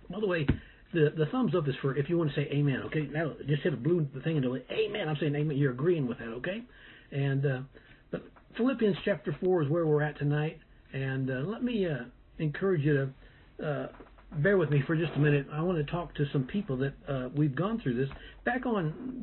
By the way, the thumbs up is for if you want to say amen, okay? Now, just hit a blue thing and do it. Amen. I'm saying amen. You're agreeing with that, okay? And but Philippians chapter 4 is where we're at tonight. And let me encourage you to bear with me for just a minute. I want to talk to some people that we've gone through this. Back on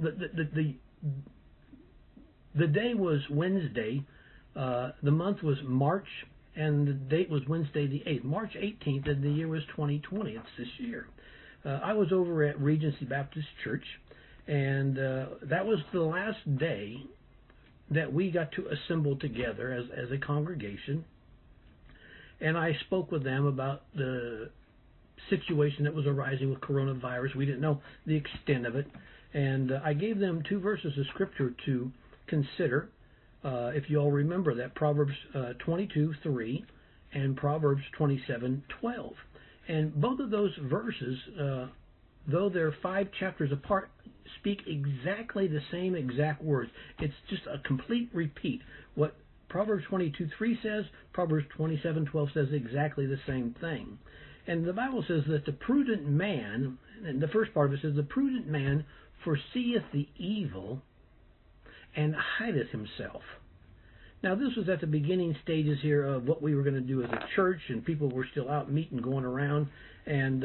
the day was Wednesday. The month was March, and the date was Wednesday the 8th. March 18th, and the year was 2020. It's this year. I was over at Regency Baptist Church, and that was the last day that we got to assemble together as a congregation. And I spoke with them about the situation that was arising with coronavirus. We didn't know the extent of it. And I gave them two verses of Scripture to consider. If you all remember that, Proverbs 22:3 and Proverbs 27:12. And both of those verses, though they're 5 chapters apart, speak exactly the same exact words. It's just a complete repeat. What Proverbs 22:3 says, Proverbs 27:12 says exactly the same thing. And the Bible says that the prudent man, and the first part of it says, the prudent man foreseeth the evil and hideth himself. Now, this was at the beginning stages here of what we were going to do as a church, and people were still out meeting, going around. And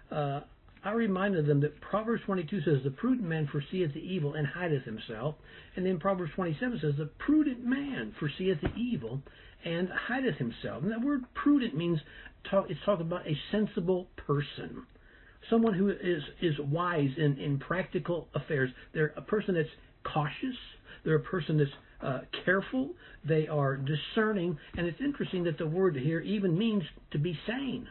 I reminded them that Proverbs 22 says, the prudent man foreseeth the evil and hideth himself. And then Proverbs 27 says, the prudent man foreseeth the evil and hideth himself. And that word prudent means, it's talking about a sensible person. Someone who is wise in practical affairs. They're a person that's cautious. They're a person that's careful. They are discerning. And it's interesting that the word here even means to be sane.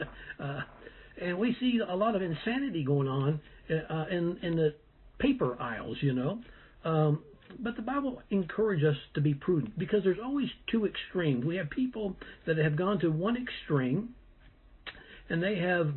And we see a lot of insanity going on in the paper aisles, you know. But the Bible encourages us to be prudent because there's always two extremes. We have people that have gone to one extreme, and they have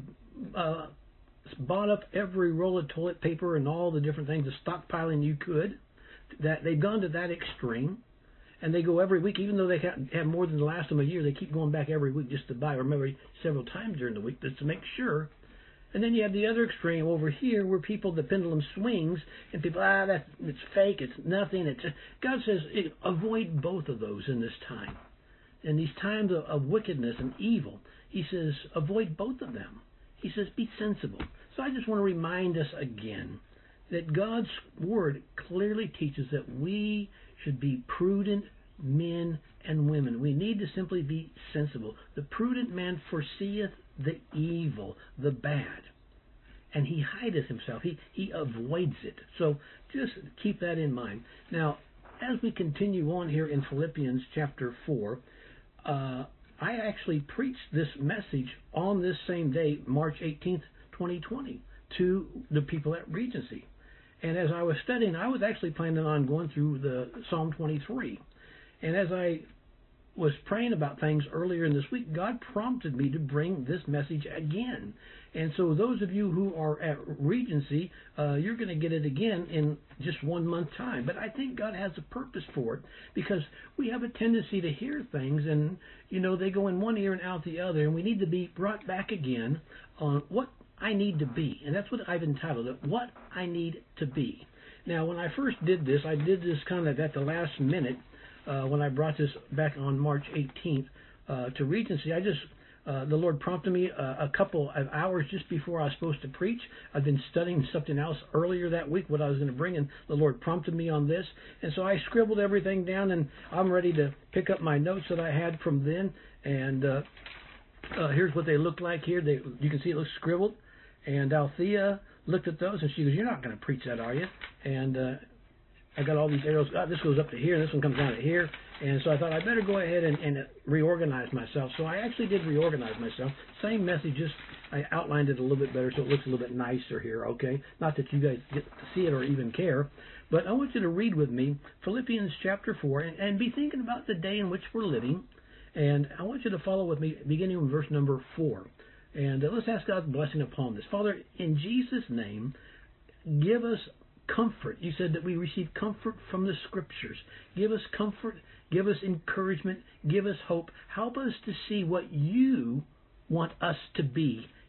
bought up every roll of toilet paper and all the different things, the stockpiling you could. That they've gone to that extreme, and they go every week, even though they have more than the last of them a year. They keep going back every week just to buy, or maybe several times during the week, just to make sure. And then you have the other extreme over here, where the pendulum swings, and people, it's fake, it's nothing. God says, avoid both of those in this time. In these times of wickedness and evil, He says, avoid both of them. He says, be sensible. So I just want to remind us again that God's Word clearly teaches that we should be prudent men and women. We need to simply be sensible. The prudent man foreseeth the evil, the bad, and he hideth himself. He avoids it. So just keep that in mind. Now, as we continue on here in Philippians chapter 4, I actually preached this message on this same day, March 18th, 2020, to the people at Regency. And as I was studying, I was actually planning on going through the Psalm 23. And as I was praying about things earlier in this week, God prompted me to bring this message again. And so those of you who are at Regency, you're going to get it again in just 1 month time. But I think God has a purpose for it, because we have a tendency to hear things and, they go in one ear and out the other. And we need to be brought back again on what I need to be. And that's what I've entitled it, What I Need to Be. Now, when I first did this, I did this kind of at the last minute when I brought this back on March 18th to Regency. The Lord prompted me a couple of hours just before I was supposed to preach. I've been studying something else earlier that week, what I was going to bring, and the Lord prompted me on this. And so I scribbled everything down, and I'm ready to pick up my notes that I had from then. And here's what they look like here. You can see it looks scribbled. And Althea looked at those, and she goes, "You're not going to preach that, are you?" And I got all these arrows. This goes up to here, and this one comes down to here. And so I thought I'd better go ahead and reorganize myself. So I actually did reorganize myself. Same messages. I outlined it a little bit better so it looks a little bit nicer here, okay? Not that you guys get to see it or even care. But I want you to read with me Philippians chapter 4 and be thinking about the day in which we're living. And I want you to follow with me beginning with verse number 4. And let's ask God's blessing upon this. Father, in Jesus' name, give us comfort. You said that we receive comfort from the Scriptures. Give us comfort. Give us encouragement. Give us hope. Help us to see what you want us to be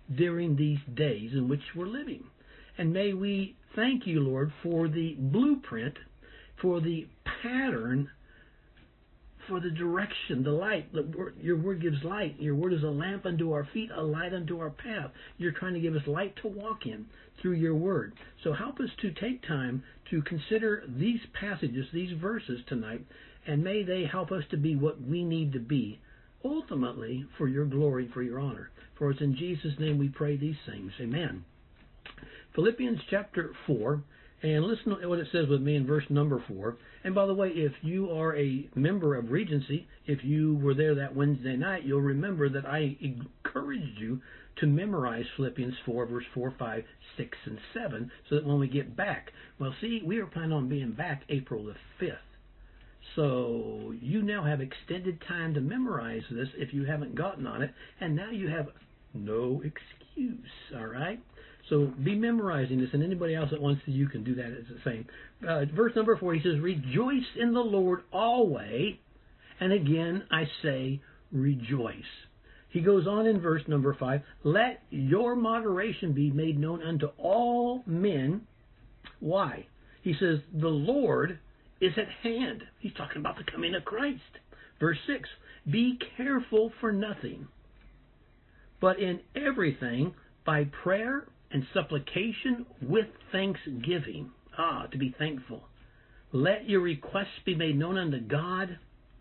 during these days in which we're living. And may we thank you, Lord, for the blueprint, for the pattern, for the direction, the light. Your word gives light. Your word is a lamp unto our feet, a light unto our path. You're trying to give us light to walk in through your word. So help us to take time to consider these passages, these verses tonight, and may they help us to be what we need to be, ultimately for your glory, for your honor. For it's in Jesus' name we pray these things. Amen. Philippians chapter 4. And listen to what it says with me in verse number 4. And by the way, if you are a member of Regency, if you were there that Wednesday night, you'll remember that I encouraged you to memorize Philippians 4, verse 4, 5, 6, and 7, so that when we get back, well, see, we are planning on being back April the 5th. So you now have extended time to memorize this if you haven't gotten on it, and now you have no excuse, all right? So be memorizing this, and anybody else that wants to, you can do that. It's the same. Verse number 4, he says, rejoice in the Lord always, and again I say rejoice. He goes on in verse number 5, let your moderation be made known unto all men. Why? He says, the Lord is at hand. He's talking about the coming of Christ. Verse 6, be careful for nothing, but in everything by prayer and supplication with thanksgiving. To be thankful. Let your requests be made known unto God,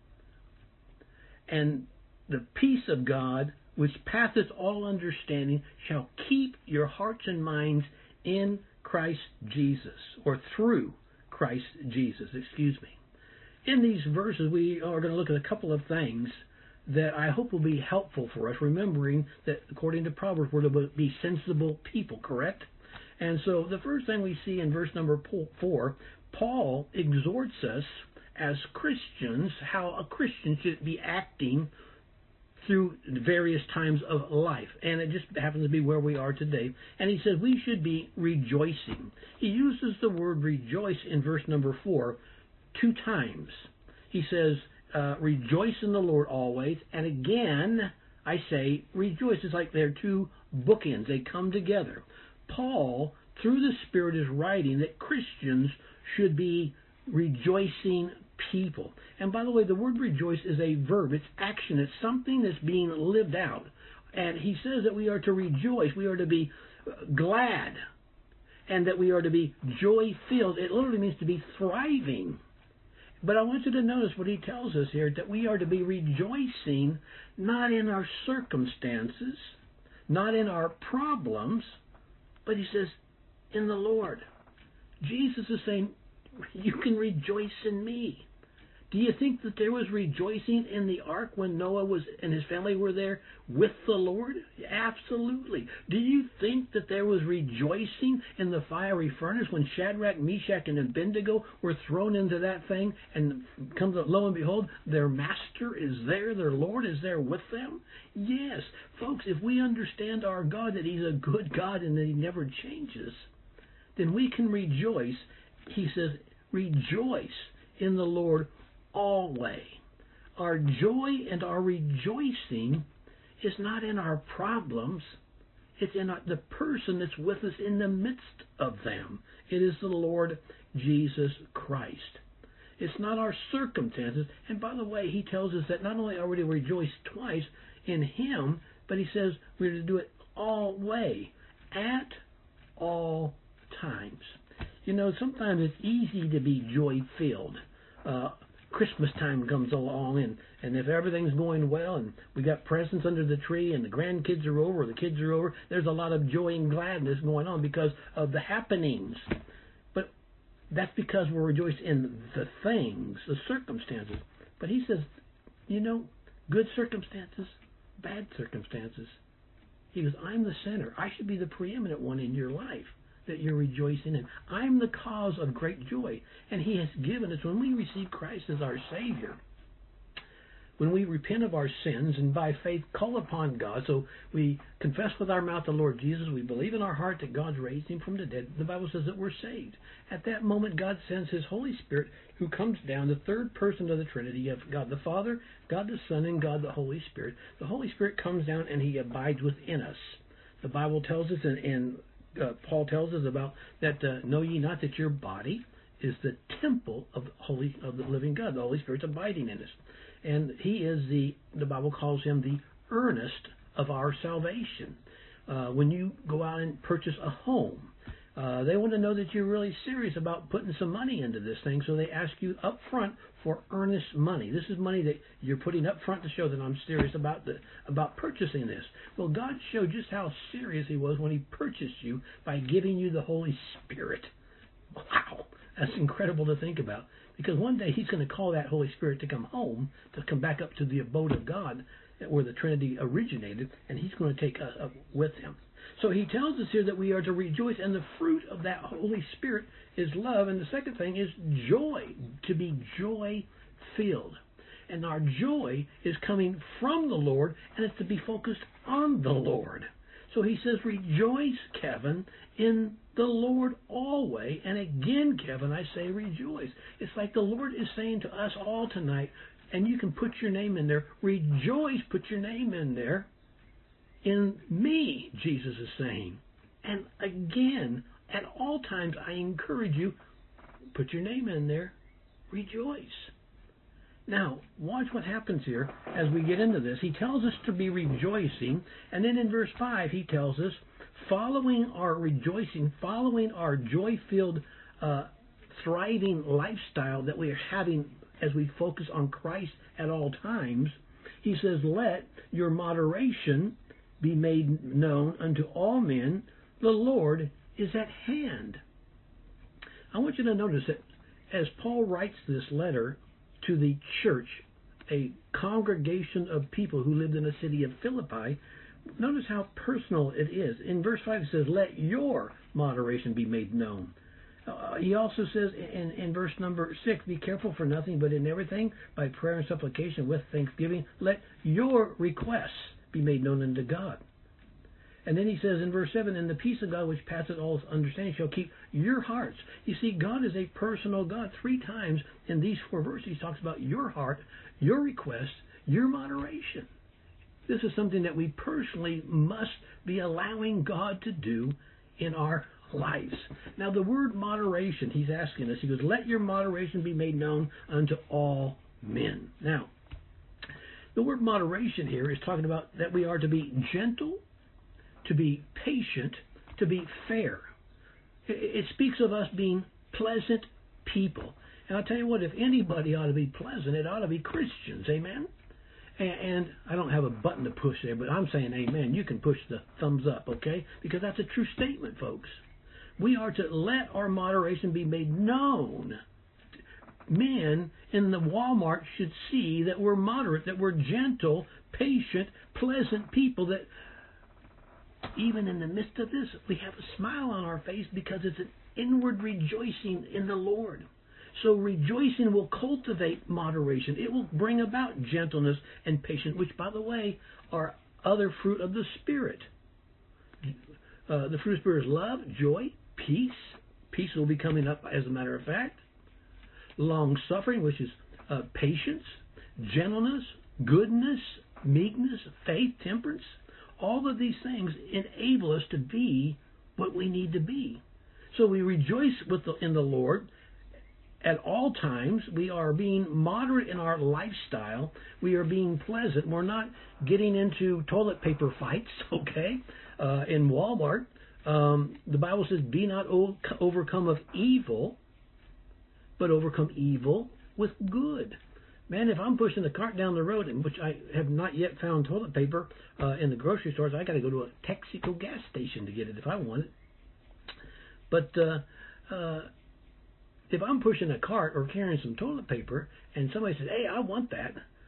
and the peace of God, which passeth all understanding, shall keep your hearts and minds in Christ Jesus, or through Christ Jesus, In these verses, we are going to look at a couple of things that I hope will be helpful for us, remembering that according to Proverbs, we're to be sensible people, correct? And so the first thing we see in verse number 4, Paul exhorts us as Christians how a Christian should be acting through various times of life. And it just happens to be where we are today. And he says we should be rejoicing. He uses the word rejoice in verse number 4 2 times. He says, rejoice in the Lord always. And again, I say rejoice. It's like they're two bookends. They come together. Paul, through the Spirit, is writing that Christians should be rejoicing people. And by the way, the word rejoice is a verb. It's action. It's something that's being lived out. And he says that we are to rejoice. We are to be glad. And that we are to be joy-filled. It literally means to be thriving. But I want you to notice what he tells us here, that we are to be rejoicing not in our circumstances, not in our problems, but he says, in the Lord. Jesus is saying, you can rejoice in me. Do you think that there was rejoicing in the ark when Noah was and his family were there with the Lord? Absolutely. Do you think that there was rejoicing in the fiery furnace when Shadrach, Meshach, and Abednego were thrown into that thing, and comes lo and behold, their master is there, their Lord is there with them? Yes. Folks, if we understand our God, that he's a good God and that he never changes, then we can rejoice. He says, rejoice in the Lord always. Our joy and our rejoicing is not in our problems. It's in the person that's with us in the midst of them. It is the Lord Jesus Christ. It's not our circumstances. And by the way, he tells us that not only are we to rejoice twice in him, but he says we're to do it always, at all times. You know, sometimes it's easy to be joy-filled. Christmas time comes along, and if everything's going well and we got presents under the tree and the grandkids are over, or the kids are over, there's a lot of joy and gladness going on because of the happenings. But that's because we're rejoicing in the things, the circumstances. But he says, you know, good circumstances, bad circumstances. He goes, I'm the center. I should be the preeminent one in your life that you're rejoicing in. I'm the cause of great joy. And he has given us, when we receive Christ as our Savior, when we repent of our sins and by faith call upon God, so we confess with our mouth the Lord Jesus, we believe in our heart that God's raised him from the dead, the Bible says that we're saved. At that moment, God sends his Holy Spirit, who comes down, the third person of the Trinity. You have God the Father, God the Son, and God the Holy Spirit. The Holy Spirit comes down and he abides within us. The Bible tells us, and Paul tells us about that. Know ye not that your body is the temple of the living God? The Holy Spirit's abiding in us, and He is the Bible calls Him the earnest of our salvation. When you go out and purchase a home, they want to know that you're really serious about putting some money into this thing, so they ask you up front for earnest money. This is money that you're putting up front to show that I'm serious about purchasing this. Well, God showed just how serious He was when He purchased you by giving you the Holy Spirit. Wow, that's incredible to think about. Because one day He's going to call that Holy Spirit to come home, to come back up to the abode of God, where the Trinity originated, and He's going to take us up with Him. So He tells us here that we are to rejoice, and the fruit of that Holy Spirit is love. And the second thing is joy, to be joy-filled. And our joy is coming from the Lord, and it's to be focused on the Lord. So He says, rejoice, Kevin, in the Lord always. And again, Kevin, I say rejoice. It's like the Lord is saying to us all tonight, and you can put your name in there. Rejoice, put your name in there. In me, Jesus is saying. And again, at all times, I encourage you, put your name in there. Rejoice. Now, watch what happens here as we get into this. He tells us to be rejoicing, and then in verse 5, he tells us, following our rejoicing, following our joy-filled, thriving lifestyle that we are having as we focus on Christ at all times, he says, let your moderation be made known unto all men. The Lord is at hand. I want you to notice that as Paul writes this letter to the church, a congregation of people who lived in the city of Philippi, notice how personal it is. In verse 5 it says, let your moderation be made known. He also says in verse number 6, be careful for nothing, but in everything, by prayer and supplication with thanksgiving, let your requests be made known unto God. And then he says in verse 7, and the peace of God which passeth all understanding shall keep your hearts. You see, God is a personal God. 3 times in these 4 verses he talks about your heart, your request, your moderation. This is something that we personally must be allowing God to do in our lives. Now the word moderation, he's asking us, he goes, let your moderation be made known unto all men. Now, the word moderation here is talking about that we are to be gentle, to be patient, to be fair. It speaks of us being pleasant people. And I'll tell you what, if anybody ought to be pleasant, it ought to be Christians. Amen? And I don't have a button to push there, but I'm saying amen. You can push the thumbs up, okay? Because that's a true statement, folks. We are to let our moderation be made known. Men in the Walmart should see that we're moderate, that we're gentle, patient, pleasant people, that even in the midst of this, we have a smile on our face because it's an inward rejoicing in the Lord. So rejoicing will cultivate moderation. It will bring about gentleness and patience, which, by the way, are other fruit of the Spirit. The fruit of the Spirit is love, joy, peace. Peace will be coming up, as a matter of fact. Long-suffering, which is patience, gentleness, goodness, meekness, faith, temperance. All of these things enable us to be what we need to be. So we rejoice in the Lord at all times. We are being moderate in our lifestyle. We are being pleasant. We're not getting into toilet paper fights, okay, in Walmart. The Bible says, be not overcome of evil, but overcome evil with good. Man, if I'm pushing the cart down the road, in which I have not yet found toilet paper in the grocery stores, I got to go to a Texaco gas station to get it if I want it. But if I'm pushing a cart or carrying some toilet paper, and somebody says, "Hey, I want that,"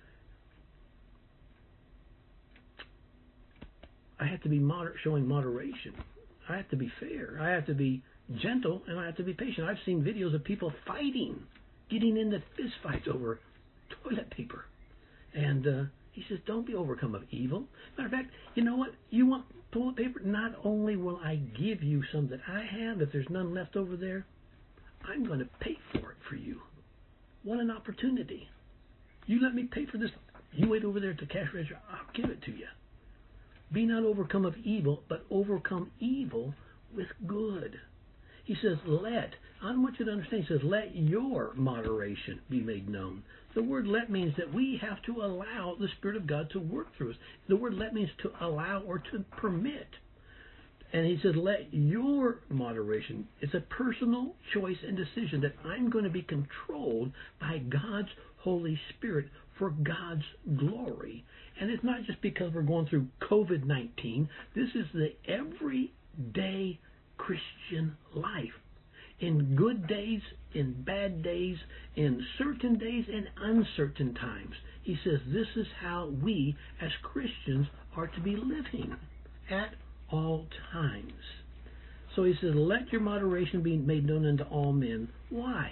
I have to be showing moderation. I have to be fair. I have to be gentle, and I have to be patient. I've seen videos of people fighting, getting into fist fights over toilet paper. And he says, don't be overcome of evil. Matter of fact, you know what? You want toilet paper? Not only will I give you some that I have, if there's none left over there, I'm going to pay for it for you. What an opportunity. You let me pay for this. You wait over there at the cash register, I'll give it to you. Be not overcome of evil, but overcome evil with good. He says, I want you to understand, he says, let your moderation be made known. The word let means that we have to allow the Spirit of God to work through us. The word let means to allow or to permit. And he says, let your moderation. It's a personal choice and decision that I'm going to be controlled by God's Holy Spirit for God's glory. And it's not just because we're going through COVID-19. This is the everyday Christian life. In good days, in bad days, in certain days, and uncertain times. He says this is how we as Christians are to be living at all times. So he says, let your moderation be made known unto all men. Why?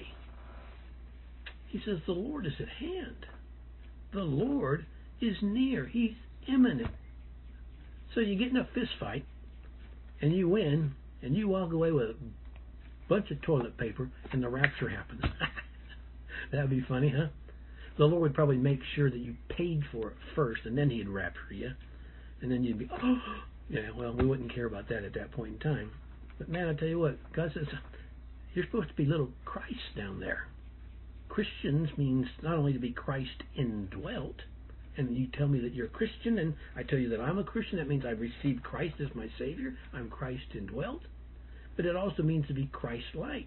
He says, the Lord is at hand. The Lord is near. He's imminent. So you get in a fist fight, and you win, and you walk away with a bunch of toilet paper, and the rapture happens. That'd be funny, huh? The Lord would probably make sure that you paid for it first, and then He'd rapture you. And then you'd be, oh, yeah, well, we wouldn't care about that at that point in time. But man, I tell you what, God says, you're supposed to be little Christ down there. Christians means not only to be Christ indwelt, and you tell me that you're a Christian, and I tell you that I'm a Christian, that means I've received Christ as my Savior, I'm Christ indwelt. But it also means to be Christ-like.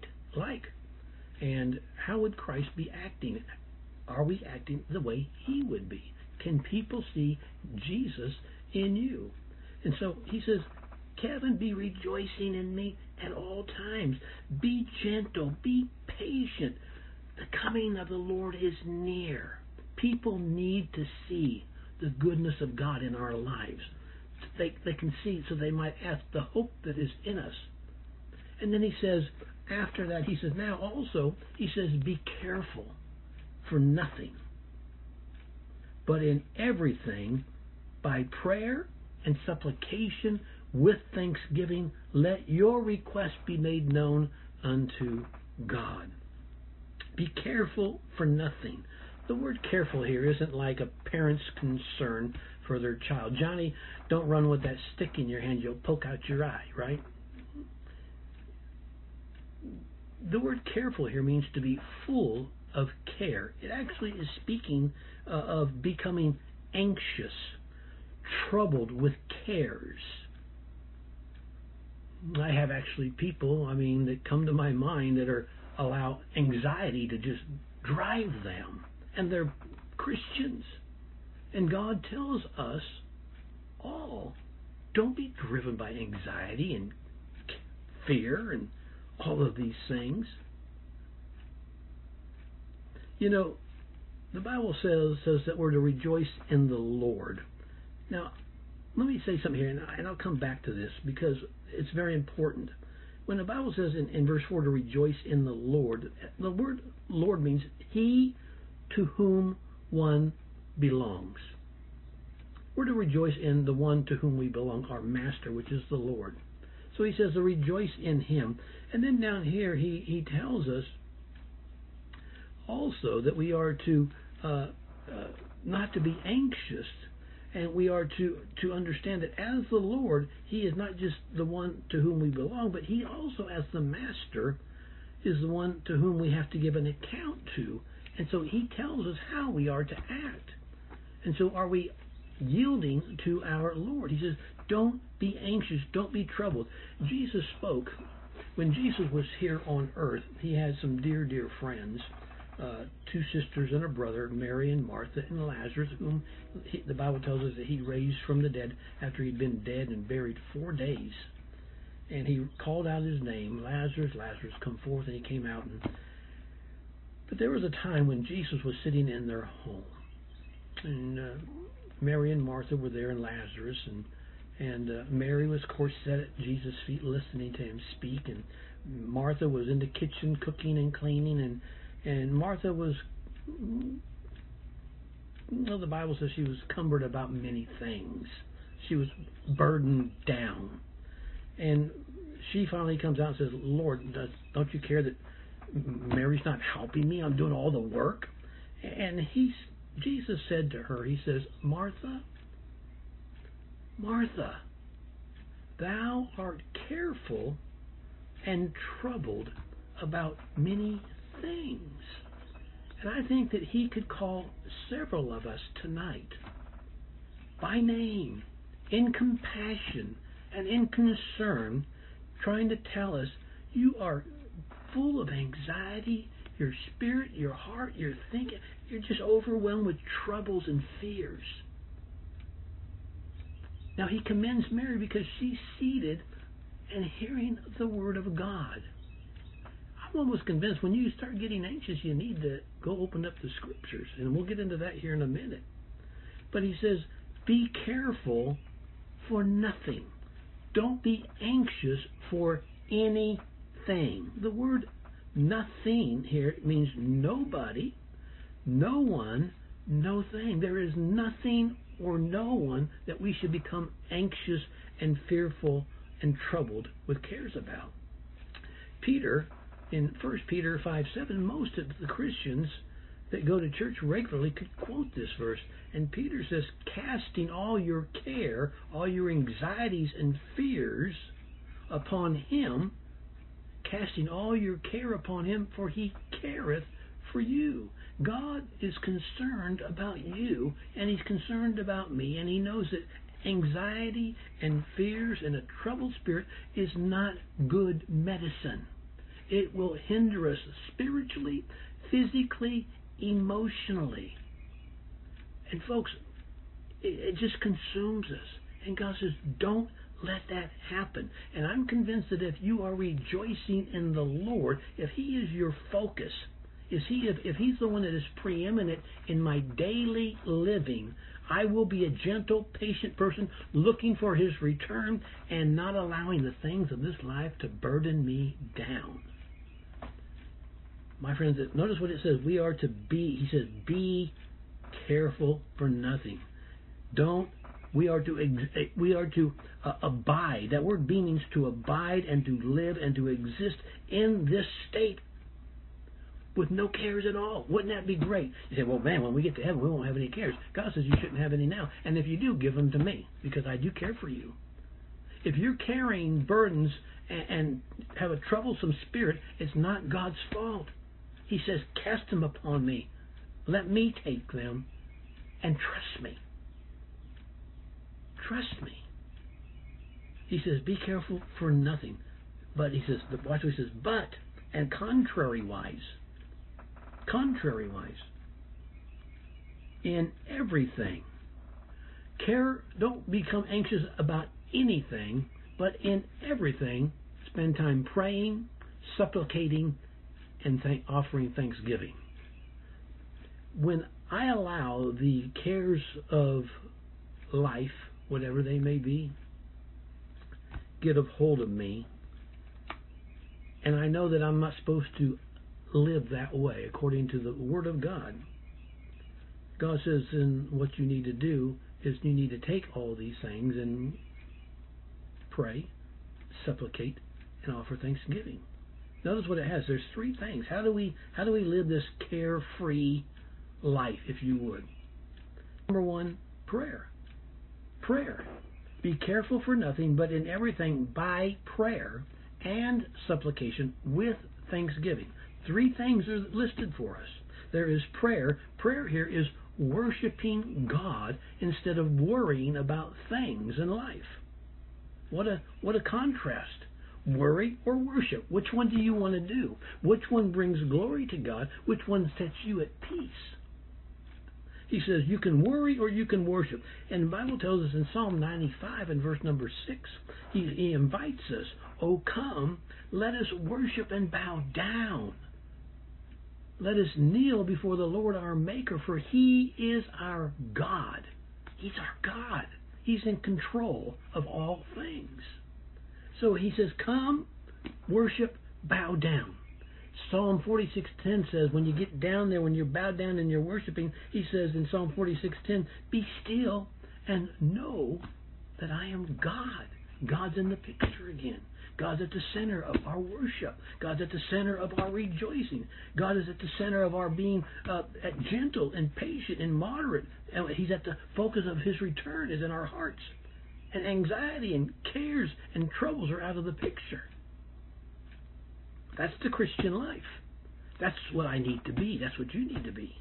And how would Christ be acting? Are we acting the way He would be? Can people see Jesus in you? And so he says, Kevin, be rejoicing in me at all times. Be gentle. Be patient. The coming of the Lord is near. People need to see the goodness of God in our lives. They can see so they might ask the hope that is in us. And then he says, after that, he says, now also, he says, be careful for nothing, but in everything, by prayer and supplication with thanksgiving, let your request be made known unto God. Be careful for nothing. The word careful here isn't like a parent's concern for their child. Johnny, don't run with that stick in your hand. You'll poke out your eye, right? The word careful here means to be full of care. It actually is speaking of becoming anxious, troubled with cares. I have actually people, that come to my mind that allow anxiety to just drive them. And they're Christians. And God tells us all, don't be driven by anxiety and fear and all of these things. You know, the Bible says that we're to rejoice in the Lord. Now, let me say something here, and I'll come back to this because it's very important. When the Bible says in verse 4 to rejoice in the Lord, the word Lord means He to whom one belongs. We're to rejoice in the one to whom we belong, our Master, which is the Lord. So he says to rejoice in Him. And then down here he tells us also that we are to not to be anxious, and we are to understand that as the Lord, He is not just the one to whom we belong, but He also, as the Master, is the one to whom we have to give an account to. And so He tells us how we are to act. And so are we yielding to our Lord? He says, don't be anxious, don't be troubled. Jesus spoke. When Jesus was here on earth, He had some dear, dear friends, two sisters and a brother, Mary and Martha and Lazarus, whom the Bible tells us that He raised from the dead after He'd been dead and buried 4 days. And He called out His name, Lazarus, Lazarus, come forth, and He came out. But there was a time when Jesus was sitting in their home, and Mary and Martha were there, and Lazarus, and Mary was, of course, sat at Jesus' feet listening to Him speak, and Martha was in the kitchen cooking and cleaning, and Martha was, the Bible says she was cumbered about many things. She was burdened down. And she finally comes out and says, Lord, don't you care that Mary's not helping me? I'm doing all the work. And Jesus said to her, He says, Martha, Martha, thou art careful and troubled about many things. And I think that he could call several of us tonight by name, in compassion and in concern, trying to tell us, you are full of anxiety, your spirit, your heart, your thinking, you're just overwhelmed with troubles and fears. Now he commends Mary because she's seated and hearing the Word of God. I'm almost convinced when you start getting anxious, you need to go open up the Scriptures, and we'll get into that here in a minute. But he says, be careful for nothing. Don't be anxious for anything. The word nothing here means nobody, no one, no thing. There is nothing or no one that we should become anxious and fearful and troubled with cares about. Peter, in 1 Peter 5:7, most of the Christians that go to church regularly could quote this verse. And Peter says, casting all your care, all your anxieties and fears upon him, casting all your care upon him, for he careth for you. God is concerned about you, and he's concerned about me, and he knows that anxiety and fears and a troubled spirit is not good medicine. It will hinder us spiritually, physically, emotionally. And folks, it just consumes us. And God says, don't let that happen. And I'm convinced that if you are rejoicing in the Lord, if he is your focus, if he's the one that is preeminent in my daily living, I will be a gentle, patient person looking for his return and not allowing the things of this life to burden me down. My friends, notice what it says. We are to be, he says, be careful for nothing. We are to abide. That word be means to abide and to live and to exist in this state with no cares at all. Wouldn't that be great? You say, well, man, when we get to heaven, we won't have any cares. God says you shouldn't have any now. And if you do, give them to me, because I do care for you. If you're carrying burdens and have a troublesome spirit, it's not God's fault. He says, cast them upon me. Let me take them and trust me. Trust me. He says, be careful for nothing. But he says, watch what he says, but, and contrariwise, in everything. Don't become anxious about anything, but in everything, spend time praying, supplicating, and offering thanksgiving. When I allow the cares of life, whatever they may be, get a hold of me, and I know that I'm not supposed to live that way according to the Word of God. God says then what you need to do is you need to take all these things and pray, supplicate, and offer thanksgiving. Notice what it has. There's three things. How do we live this carefree life, if you would? Number one, prayer. Prayer. Be careful for nothing, but in everything by prayer and supplication with thanksgiving. Three things are listed for us. There is prayer. Prayer here is worshiping God instead of worrying about things in life. What a contrast. Worry or worship? Which one do you want to do? Which one brings glory to God? Which one sets you at peace? He says you can worry or you can worship. And the Bible tells us in Psalm 95 and verse number 6, he invites us, "O come, let us worship and bow down. Let us kneel before the Lord our Maker, for he is our God." He's our God. He's in control of all things. So he says, come, worship, bow down. Psalm 46:10 says, when you get down there, when you're bowed down and you're worshiping, he says in Psalm 46:10, be still and know that I am God. God's in the picture again. God's at the center of our worship. God's at the center of our rejoicing. God is at the center of our being gentle and patient and moderate. And he's at the focus of his return is in our hearts. And anxiety and cares and troubles are out of the picture. That's the Christian life. That's what I need to be. That's what you need to be.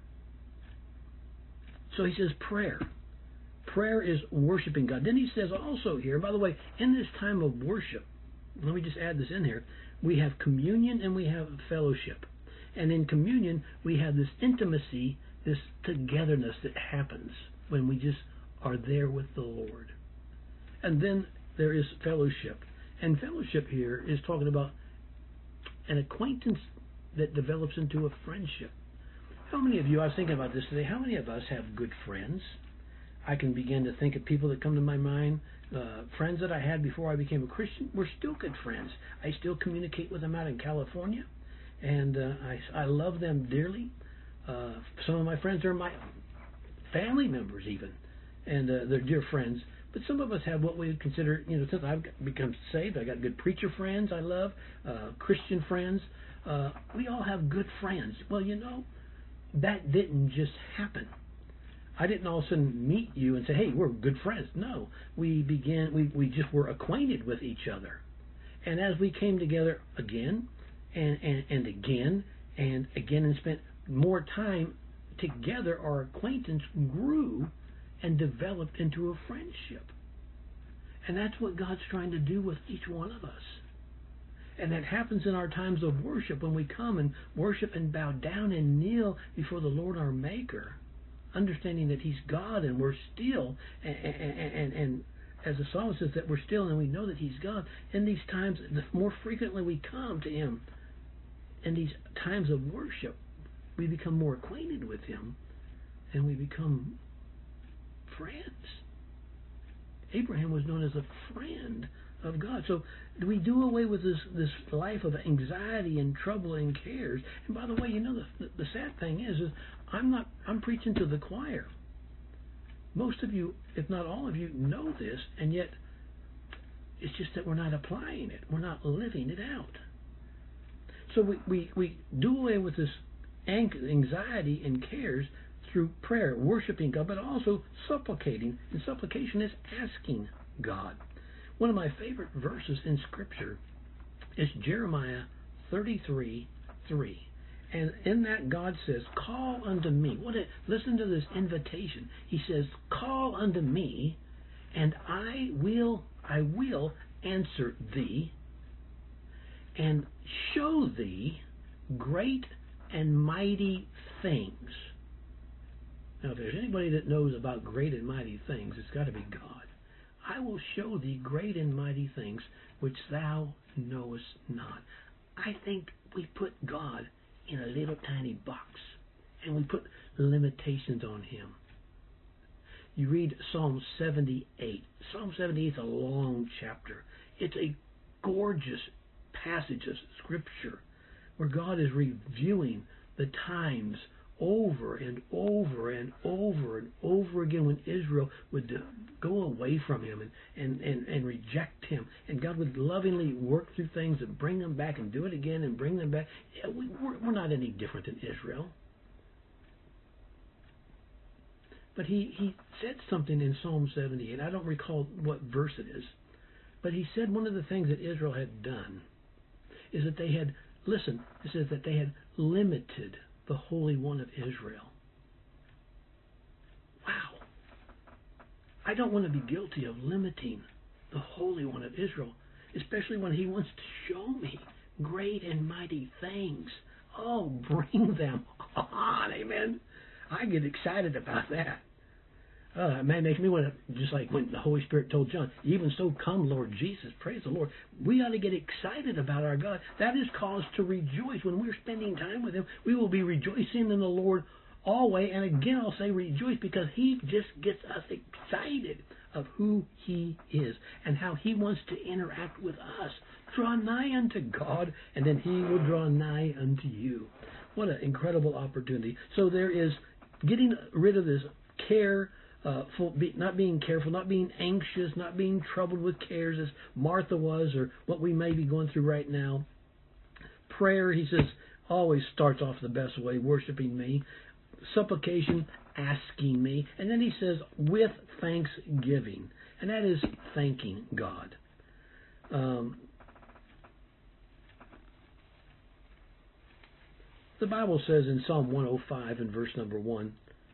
So he says prayer. Prayer is worshiping God. Then he says also here, by the way, in this time of worship, let me just add this in here, we have communion and we have fellowship. And in communion, we have this intimacy, this togetherness that happens when we just are there with the Lord. And then there is fellowship. And fellowship here is talking about an acquaintance that develops into a friendship. How many of you, I was thinking about this today, how many of us have good friends? I can begin to think of people that come to my mind, friends that I had before I became a Christian. We're still good friends. I still communicate with them out in California, and I love them dearly. Some of my friends are my family members even, and they're dear friends. But some of us have what we would consider, since I've become saved, I got good preacher friends I love, Christian friends. We all have good friends. Well, that didn't just happen. I didn't all of a sudden meet you and say, hey, we're good friends. No, we just were acquainted with each other. And as we came together again and again and again and spent more time together, our acquaintance grew and developed into a friendship. And that's what God's trying to do with each one of us. And that happens in our times of worship when we come and worship and bow down and kneel before the Lord our Maker, understanding that He's God and we're still, and as the psalmist says, that we're still and we know that He's God. In these times, the more frequently we come to Him, in these times of worship, we become more acquainted with Him and we become friends. Abraham was known as a friend of God. So we do away with this life of anxiety and trouble and cares. And by the way, the sad thing is I'm preaching to the choir. Most of you, if not all of you, know this, and yet it's just that we're not applying it. We're not living it out. So we do away with this anxiety and cares through prayer, worshiping God, but also supplicating. And supplication is asking God. One of my favorite verses in Scripture is Jeremiah 33:3. And in that God says, call unto me. Listen to this invitation. He says, call unto me, and I will answer thee, and show thee great and mighty things. Now, if there's anybody that knows about great and mighty things, it's got to be God. I will show thee great and mighty things which thou knowest not. I think we put God in a little tiny box, and we put limitations on Him. You read Psalm 78. Psalm 78 is a long chapter. It's a gorgeous passage of Scripture where God is reviewing the times over and over and over and over again when Israel would go away from Him and reject Him. And God would lovingly work through things and bring them back and do it again and bring them back. We're not any different than Israel. But he said something in Psalm 78. I don't recall what verse it is. But he said one of the things that Israel had done is that they had, listen, it says that they had limited the Holy One of Israel. Wow. I don't want to be guilty of limiting the Holy One of Israel, especially when He wants to show me great and mighty things. Oh, bring them on, amen. I get excited about that. Man, makes me want to, just like when the Holy Spirit told John, even so come, Lord Jesus, praise the Lord. We ought to get excited about our God. That is cause to rejoice. When we're spending time with Him, we will be rejoicing in the Lord always. And again, I'll say rejoice because He just gets us excited of who He is and how He wants to interact with us. Draw nigh unto God, and then He will draw nigh unto you. What an incredible opportunity. So there is getting rid of this care, not being careful, not being anxious, not being troubled with cares as Martha was, or what we may be going through right now. Prayer, he says, always starts off the best way, worshiping me. Supplication, asking me. And then he says, with thanksgiving. and that is thanking God. The Bible says in Psalm 105 and verse number 1,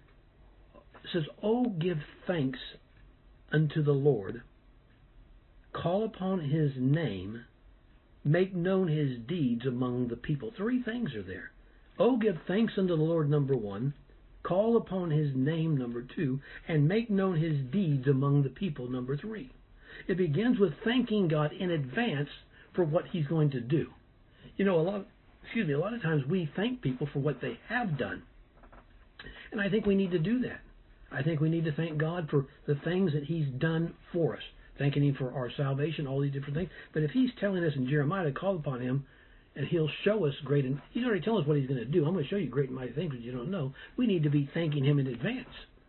it says, "Oh, give thanks unto the Lord, call upon his name, make known his deeds among the people." Three things are there. Oh, give thanks unto the Lord, number 1, call upon his name, number 2, and make known his deeds among the people, number 3. It begins with thanking God in advance for what he's going to do. You know, a lot of times we thank people for what they have done. And I think we need to do that. I think we need to thank God for the things that he's done for us. Thanking him for our salvation, all these different things. But if he's telling us in Jeremiah to call upon him, and he'll show us great, and he's already telling us what he's going to do. I'm going to show you great and mighty things that you don't know. We need to be thanking him in advance.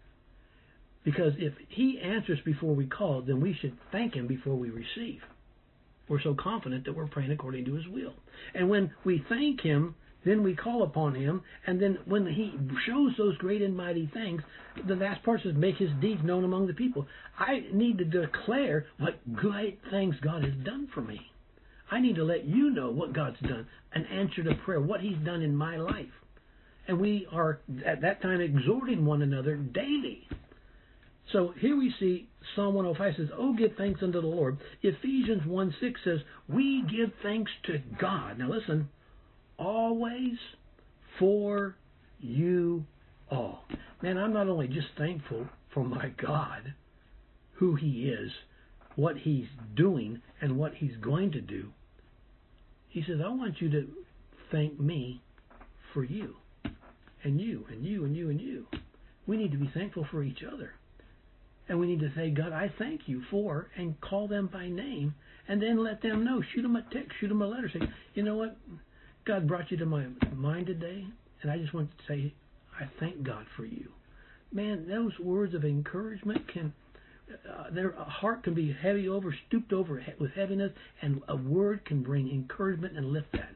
Because if he answers before we call, then we should thank him before we receive. We're so confident that we're praying according to his will. And when we thank him, then we call upon him, and then when he shows those great and mighty things, the last part says, make his deeds known among the people. I need to declare what great things God has done for me. I need to let you know what God's done, an answer to prayer, what he's done in my life. And we are, at that time, exhorting one another daily. So here we see Psalm 105 says, "Oh, give thanks unto the Lord." Ephesians 1:6 says, "We give thanks to God." Now listen, always for you all. Man, I'm not only just thankful for my God, who he is, what he's doing, and what he's going to do. He says, I want you to thank me for you, and you, and you, and you, and you. We need to be thankful for each other. And we need to say, God, I thank you for, and call them by name, and then let them know. Shoot them a text, shoot them a letter. Say, you know what? God brought you to my mind today, and I just want to say, I thank God for you. Man, those words of encouragement can, their heart can be stooped over with heaviness, and a word can bring encouragement and lift that.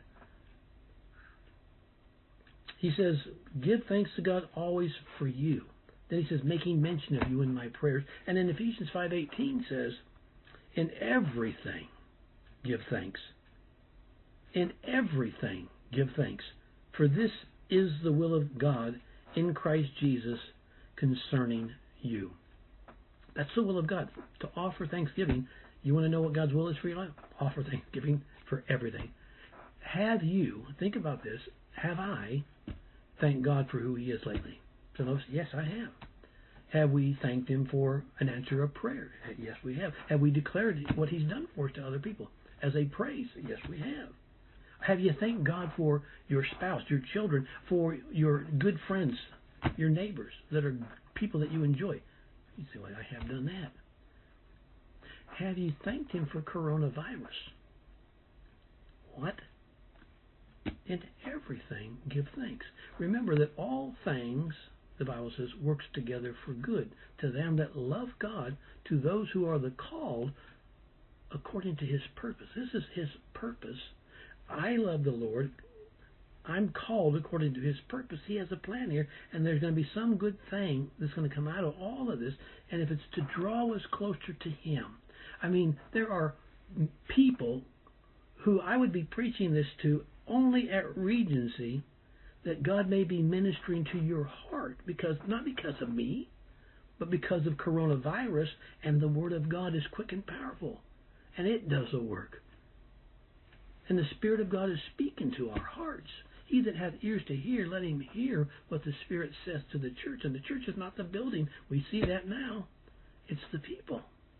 He says, give thanks to God always for you. Then he says, making mention of you in my prayers. And then Ephesians 5:18 says, in everything give thanks. In everything give thanks. For this is the will of God in Christ Jesus concerning you. That's the will of God, to offer thanksgiving. You want to know what God's will is for your life? Offer thanksgiving for everything. Have you, think about this, have I thanked God for who he is lately? So yes, I have. Have we thanked him for an answer of prayer? Yes, we have. Have we declared what he's done for us to other people as a praise? Yes, we have. Have you thanked God for your spouse, your children, for your good friends, your neighbors that are people that you enjoy? You say, well, I have done that. Have you thanked him for coronavirus? What? In everything, give thanks. Remember that all things, the Bible says, works together for good to them that love God, to those who are the called according to his purpose. This is his purpose. I love the Lord. I'm called according to his purpose. He has a plan here, and there's going to be some good thing that's going to come out of all of this, and if it's to draw us closer to him. I mean, there are people who I would be preaching this to only at Regency, that God may be ministering to your heart, because not because of me, but because of coronavirus, and the Word of God is quick and powerful, and it does the work. And the Spirit of God is speaking to our hearts. He that hath ears to hear, let him hear what the Spirit says to the church. And the church is not the building. We see that now. It's the people.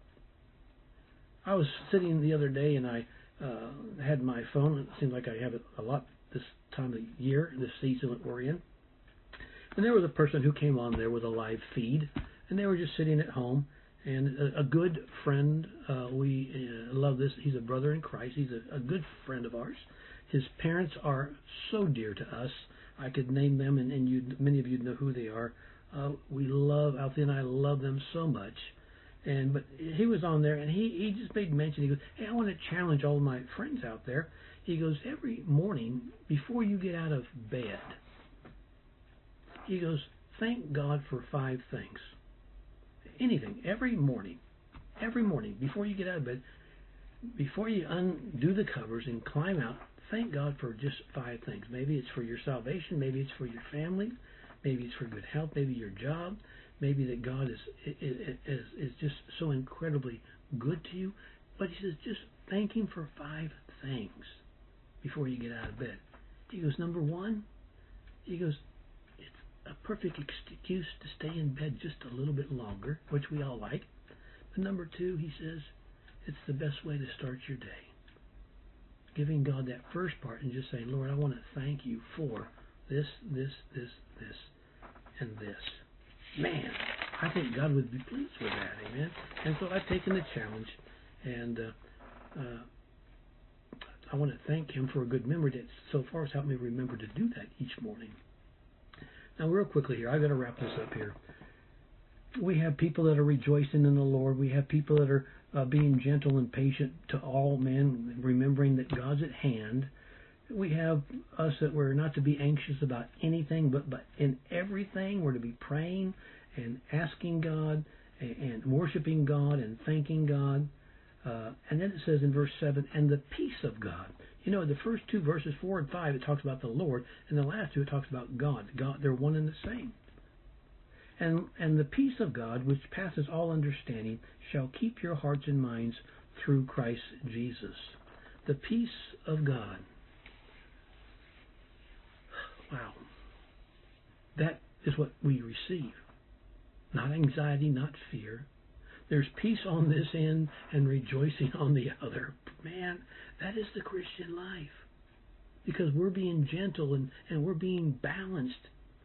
I was sitting the other day, and I had my phone. It seems like I have it a lot this time of year, this season that we're in. And there was a person who came on there with a live feed, and they were just sitting at home. And a good friend, we love this. He's a brother in Christ. He's a good friend of ours. His parents are so dear to us. I could name them, and many of you know who they are. We love, Althea and I love them so much. But he was on there, and he just made mention. He goes, hey, I want to challenge all of my friends out there. He goes, every morning before you get out of bed, he goes, thank God for 5 things. Anything, every morning. every morning before you get out of bed, before you undo the covers and climb out, thank God for just 5 things. Maybe it's for your salvation. Maybe it's for your family. Maybe it's for good health. Maybe your job. Maybe that God is just so incredibly good to you. But he says, just thank him for 5 things before you get out of bed. He goes, number 1, he goes, it's a perfect excuse to stay in bed just a little bit longer, which we all like. But number 2, he says, it's the best way to start your day. Giving God that first part and just saying, Lord, I want to thank you for this, and this. Man, I think God would be pleased with that, amen? And so I've taken the challenge, and I want to thank him for a good memory that so far has helped me remember to do that each morning. Now, real quickly here, I've got to wrap this up here. We have people that are rejoicing in the Lord. We have people that are being gentle and patient to all men, remembering that God's at hand. We have us that we're not to be anxious about anything, but in everything we're to be praying and asking God and worshiping God and thanking God. And then it says in verse 7, and the peace of God. You know, the first 2 verses, 4 and 5, it talks about the Lord, and the last 2 it talks about God. God, they're one and the same. And the peace of God, which passes all understanding, shall keep your hearts and minds through Christ Jesus. The peace of God. Wow. That is what we receive. Not anxiety, not fear. There's peace on this end and rejoicing on the other. Man, that is the Christian life. Because we're being gentle and we're being balanced.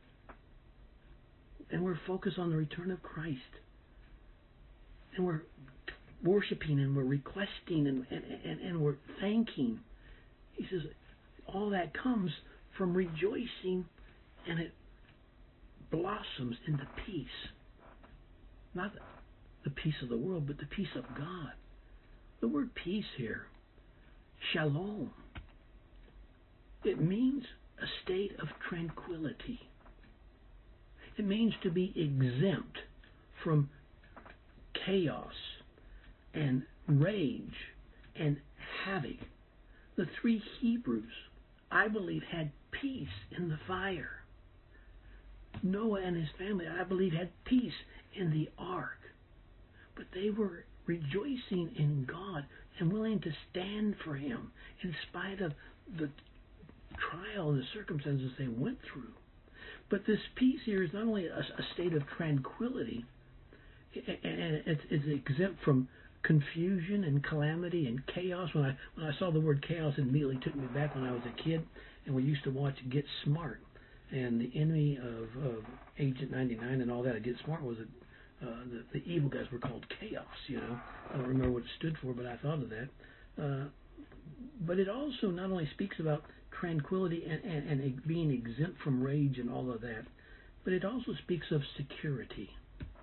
And we're focused on the return of Christ. And we're worshiping and we're requesting and we're thanking. He says all that comes from rejoicing, and it blossoms into peace. Not the peace of the world, but the peace of God. The word peace here, shalom, it means a state of tranquility. It means to be exempt from chaos and rage and havoc. The 3 Hebrews, I believe, had peace in the fire. Noah and his family, I believe, had peace in the ark. But they were rejoicing in God and willing to stand for him in spite of the trial and the circumstances they went through. But this peace here is not only a state of tranquility, and it's exempt from confusion and calamity and chaos. When I saw the word chaos, it immediately took me back when I was a kid, and we used to watch Get Smart. And the enemy of Agent 99 and all that, Get Smart, was the evil guys were called chaos. You know, I don't remember what it stood for, but I thought of that. But it also not only speaks about tranquility and being exempt from rage and all of that, but it also speaks of security.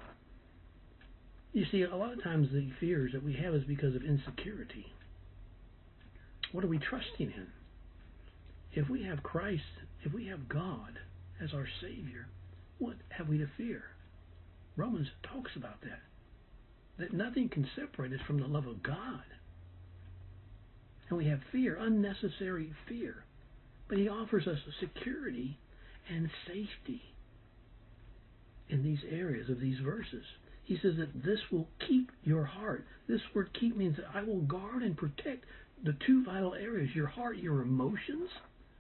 You see, a lot of times the fears that we have is because of insecurity. What are we trusting in? If we have Christ, if we have God as our Savior, what have we to fear? Romans talks about that nothing can separate us from the love of God. And we have fear, unnecessary fear. But he offers us security and safety in these areas of these verses. He says that this will keep your heart. This word keep means that I will guard and protect the 2 vital areas, your heart, your emotions,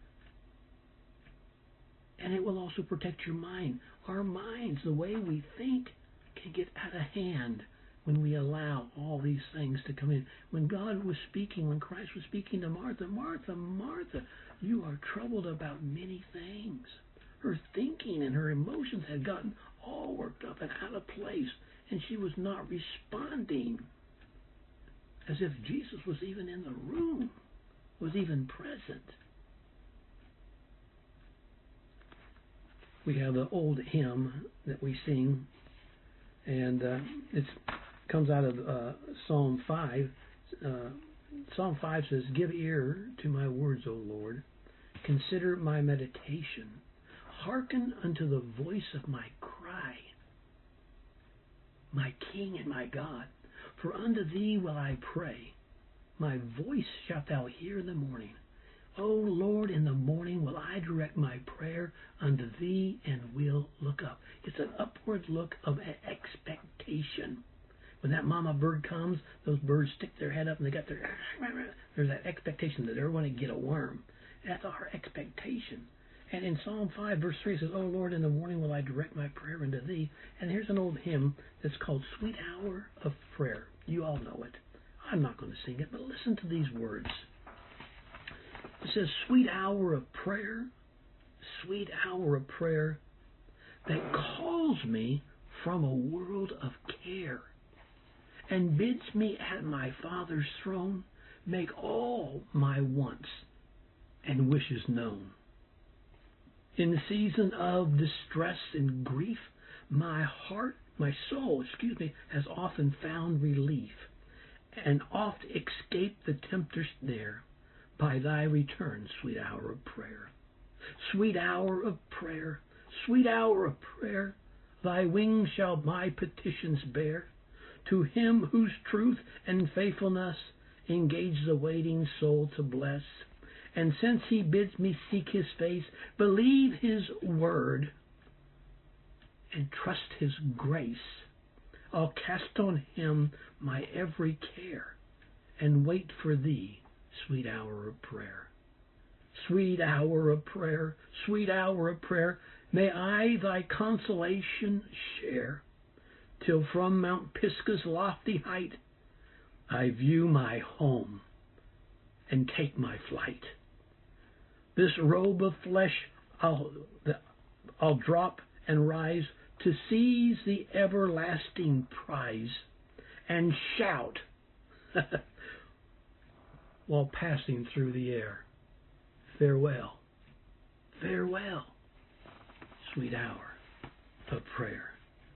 and it will also protect your mind. Our minds, the way we think, can get out of hand when we allow all these things to come in. When God was speaking, when Christ was speaking to Martha, Martha, Martha, you are troubled about many things. Her thinking and her emotions had gotten all worked up and out of place, and she was not responding as if Jesus was even in the room, was even present. We have an old hymn that we sing, and it comes out of Psalm 5. Psalm 5 says, give ear to my words, O Lord. Consider my meditation. Hearken unto the voice of my cry. My King and my God. For unto thee will I pray. My voice shalt thou hear in the morning. O Lord, in the morning will I direct my prayer unto thee and will look up. It's an upward look of expectation. When that mama bird comes, those birds stick their head up and they got there's that expectation that they're going to get a worm. That's our expectation. And in Psalm 5, verse 3, it says, O Lord, in the morning will I direct my prayer unto thee. And here's an old hymn that's called Sweet Hour of Prayer. You all know it. I'm not going to sing it, but listen to these words. It says, sweet hour of prayer that calls me from a world of care and bids me at my Father's throne make all my wants and wishes known. In the season of distress and grief, my soul, has often found relief and oft escaped the tempter's snare by thy return, sweet hour of prayer. Sweet hour of prayer, sweet hour of prayer, thy wings shall my petitions bear. To him whose truth and faithfulness engage the waiting soul to bless. And since he bids me seek his face, believe his word, and trust his grace, I'll cast on him my every care, and wait for thee, sweet hour of prayer. Sweet hour of prayer, sweet hour of prayer, may I thy consolation share, till from Mount Pisgah's lofty height I view my home and take my flight. This robe of flesh I'll drop and rise to seize the everlasting prize and shout while passing through the air, farewell, farewell, sweet hour of prayer.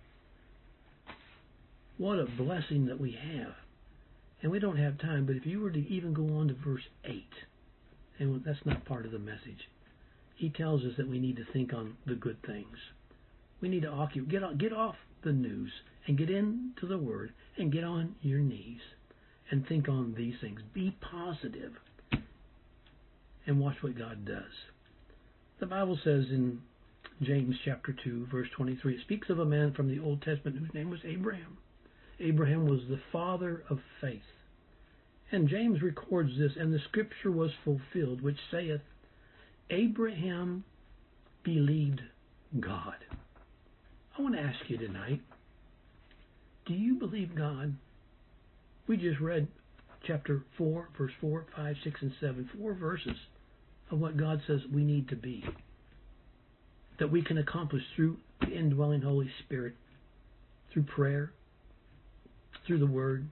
What a blessing that we have. And we don't have time, but if you were to even go on to verse 8, and that's not part of the message, he tells us that we need to think on the good things. We need to get off the news and get into the Word and get on your knees and think on these things. Be positive and watch what God does. The Bible says in James chapter 2, verse 23, it speaks of a man from the Old Testament whose name was Abraham. Abraham was the father of faith. And James records this, and the scripture was fulfilled, which saith, Abraham believed God. I want to ask you tonight, do you believe God? We just read chapter 4, verse 4, 5, 6, and 7, 4 verses of what God says we need to be, that we can accomplish through the indwelling Holy Spirit, through prayer, through the Word.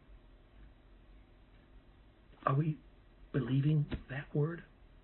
Are we believing that Word?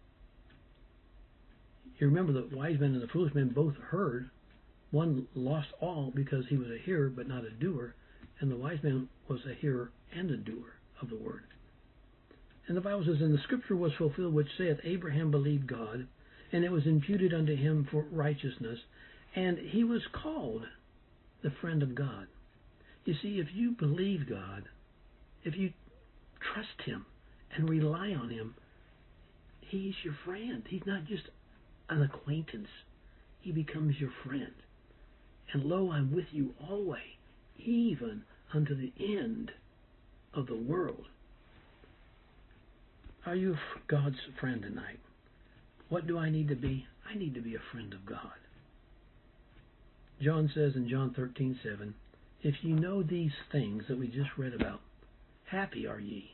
You remember the wise men and the foolish men both heard. One lost all because he was a hearer but not a doer, and the wise man was a hearer and a doer of the Word. And the Bible says, and the scripture was fulfilled which saith, Abraham believed God, and it was imputed unto him for righteousness, and he was called the friend of God. You see, if you believe God, if you trust Him and rely on Him, He's your friend. He's not just an acquaintance. He becomes your friend. And lo, I'm with you always, even unto the end of the world. Are you God's friend tonight? What do I need to be? I need to be a friend of God. John says in John 13:7, if you know these things that we just read about, happy are ye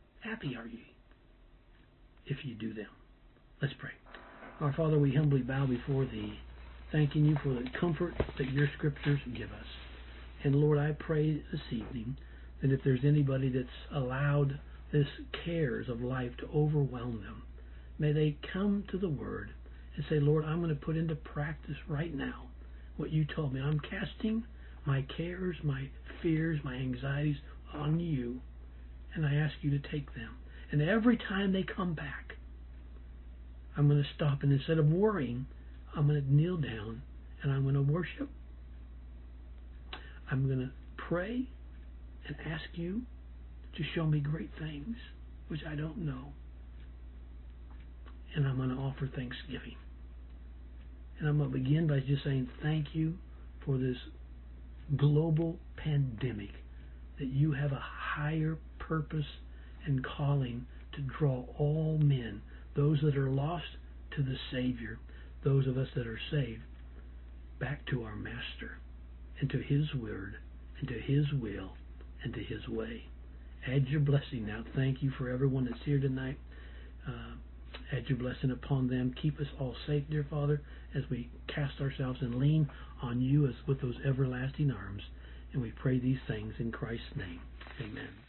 if you do them. Let's pray. Our Father, we humbly bow before Thee, thanking You for the comfort that Your Scriptures give us. And Lord, I pray this evening that if there's anybody that's allowed this cares of life to overwhelm them, may they come to the Word and say, Lord, I'm going to put into practice right now what You told me. I'm casting my cares, my fears, my anxieties on You, and I ask You to take them. And every time they come back, I'm going to stop, and instead of worrying, I'm going to kneel down and I'm going to worship. I'm going to pray and ask You to show me great things which I don't know. And I'm going to offer thanksgiving. And I'm going to begin by just saying thank you for this global pandemic, that you have a higher purpose and calling to draw all men, those that are lost to the Savior, those of us that are saved, back to our Master, and to His Word, and to His will, and to His way. Add your blessing now. Thank you for everyone that's here tonight. Add your blessing upon them. Keep us all safe, dear Father, as we cast ourselves and lean on you as with those everlasting arms. And we pray these things in Christ's name. Amen.